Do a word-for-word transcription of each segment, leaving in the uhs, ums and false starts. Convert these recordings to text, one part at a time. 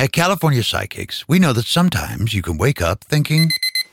At California Psychics, we know that sometimes you can wake up thinking,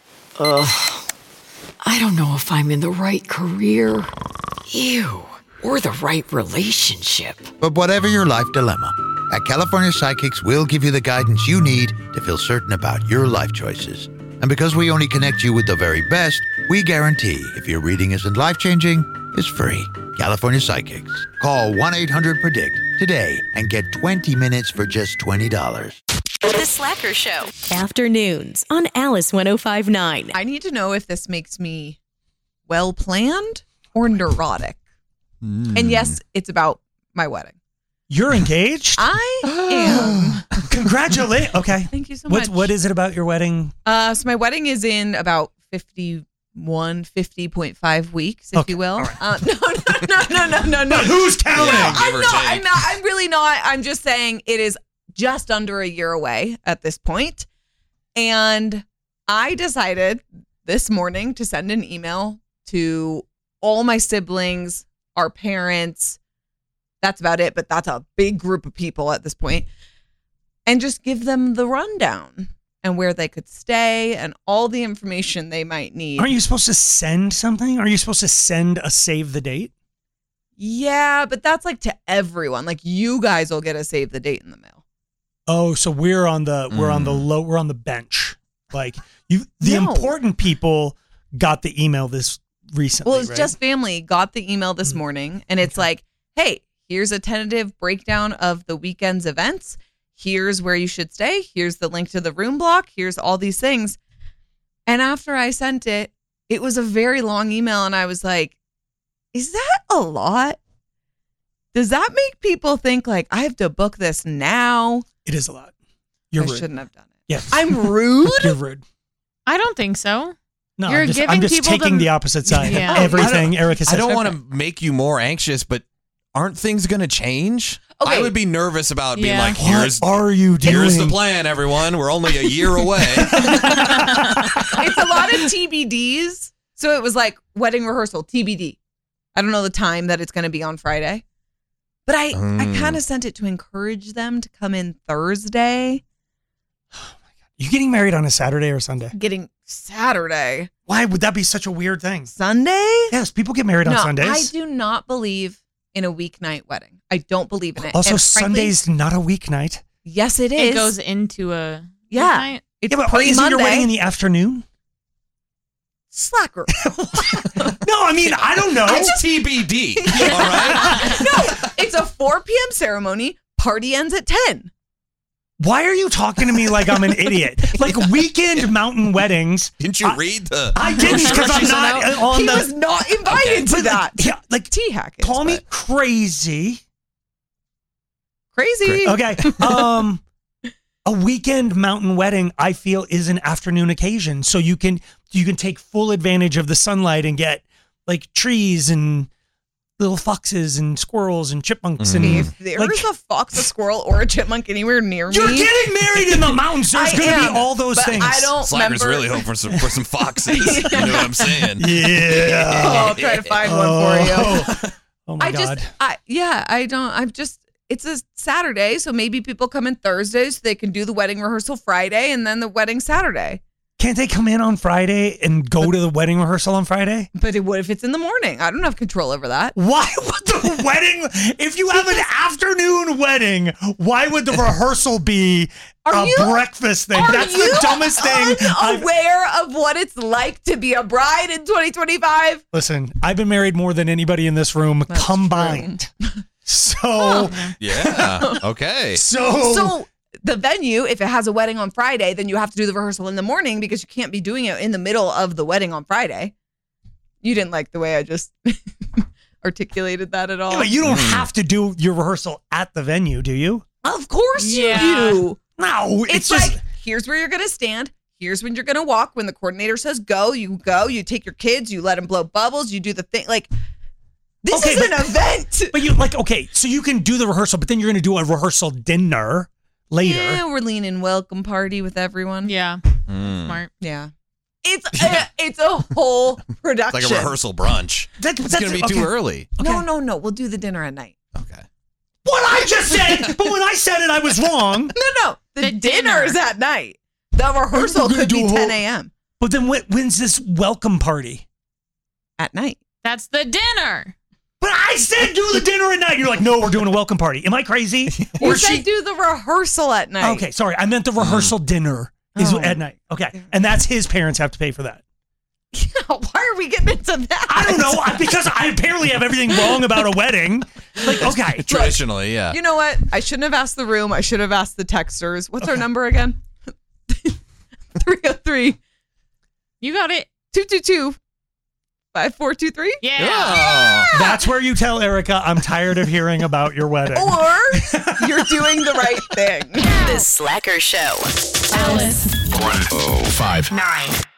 Ugh, I don't know if I'm in the right career. Ew. Or the right relationship. But whatever your life dilemma, at California Psychics, we'll give you the guidance you need to feel certain about your life choices. And because we only connect you with the very best, we guarantee if your reading isn't life-changing, it's free. California Psychics. Call one eight hundred predict today and get twenty minutes for just twenty dollars. The Slacker Show. Afternoons on Alice one oh five point nine. I need to know if this makes me well-planned or neurotic. Mm. And yes, it's about my wedding. You're engaged? I am. Congratulations. Okay. Thank you so What's, much. What is it about your wedding? Uh, so my wedding is in about fifty-one, fifty point five weeks, if Okay. you will. Right. Uh, no, no, no, no, no, no, no. But who's counting? No, I'm Give or not. take. I'm not. I'm really not. I'm just saying it is just under a year away at this point. And I decided this morning to send an email to all my siblings, our parents. That's about it, but that's a big group of people at this point. And just give them the rundown and where they could stay and all the information they might need. Aren't you supposed to send something? Are you supposed to send a save the date? Yeah, but that's like to everyone. Like you guys will get a save the date in the mail. Oh, so we're on the we're on the Mm. low we're on the bench. Like you the No. important people got the email this recently. Well, it's right? just family got the email this morning and it's like, hey, here's a tentative breakdown of the weekend's events. Here's where you should stay. Here's the link to the room block. Here's all these things. And after I sent it, it was a very long email. And I was like, is that a lot? Does that make people think like I have to book this now? It is a lot. You're I rude. shouldn't have done it. Yes. I'm rude. You're rude. I don't think so. No, You're I'm just, giving I'm just people taking the- the opposite side. Yeah. Everything Erica said. I don't want to make you more anxious, but aren't things going to change? Okay. I would be nervous about being Yeah. like, here's, What are you doing? here's the plan, everyone. We're only a year away. It's a lot of T B Ds. So it was like wedding rehearsal, T B D. I don't know the time that it's going to be on Friday. But I, I Mm. kind of sent it to encourage them to come in Thursday. You getting married on a Saturday or Sunday? Getting Saturday. Why would that be such a weird thing? Sunday? Yes, people get married on no, Sundays. I do not believe in a weeknight wedding. I don't believe in it. Also, And frankly, Sunday's not a weeknight. yes, it is. It goes into a Yeah. weeknight. It's Yeah, but pre isn't your Monday. wedding in the afternoon? Slacker. No, I mean, I don't know. It's T B D. All right? No, it's a four p.m. ceremony. Party ends at ten. Why are you talking to me like I'm an idiot? Like weekend mountain weddings. Didn't you I- read the I didn't because I'm instructions not out? on He the. was not invited to but that. Like, yeah, like T hack. is, call me but- crazy. crazy. Okay. Um, a weekend mountain wedding, I feel, is an afternoon occasion, so you can you can take full advantage of the sunlight and get like trees and little foxes and squirrels and chipmunks and If there's like, a fox, a squirrel, or a chipmunk anywhere near you're me, getting married in the mountains. There's I going to am, be all those but things. I don't Slacker's remember. really hoping for some, for some foxes. You know what I'm saying? Yeah. Oh, I'll try to find one for you. Oh, oh my I God. just, I yeah, I don't. I'm just. It's a Saturday, so maybe people come in Thursday so they can do the wedding rehearsal Friday and then the wedding Saturday. Can't they come in on Friday and go to the wedding rehearsal on Friday? But it, what if it's in the morning? I don't have control over that. Why would the wedding, if you have an afternoon wedding, why would the rehearsal be Are a you- breakfast thing? Are That's you the dumbest thing. I've- unaware of what it's like to be a bride in twenty twenty-five? Listen, I've been married more than anybody in this room That's combined. So, Yeah. Okay. so, So the venue, if it has a wedding on Friday, then you have to do the rehearsal in the morning because you can't be doing it in the middle of the wedding on Friday. You didn't like the way I just articulated that at all. Yeah, but you don't Mm. have to do your rehearsal at the venue, do you? Of course Yeah. you do. No, it's, It's, just like, here's where you're going to stand. Here's when you're going to walk. When the coordinator says go, you go. You take your kids. You let them blow bubbles. You do the thing. Like, this Okay, is but- an event. But you like okay, so you can do the rehearsal, but then you're going to do a rehearsal dinner later. Yeah, we're leaning welcome party with everyone. Yeah. Mm. Smart. Yeah. It's a, it's a whole production. It's like a rehearsal brunch. That- It's that's- going to be okay. too early. No, no, no. We'll do the dinner at night. Okay. What I just said, but when I said it, I was wrong. No, no. The, The dinner. dinner. is at night. The rehearsal We're gonna could be do a whole- ten a.m. But then when, when's this welcome party? at night. That's the dinner. But I said do the dinner at night. You're like, no, we're doing a welcome party. Am I crazy? You Or said she? do the rehearsal at night. Okay, sorry. I meant the rehearsal dinner is Oh. at night. Okay, and that's his parents have to pay for that. Why are we getting into that? I don't know I- because I apparently have everything wrong about a wedding. Like, okay, Traditionally, yeah. You know what? I shouldn't have asked the room. I should have asked the texters. What's our number again? three oh three, You got it. two two two, five four two three. Yeah. Oh. that's where you tell Erica I'm tired of hearing about your wedding. Or you're doing the right thing. The Slacker Show. Alice. one oh five Nine.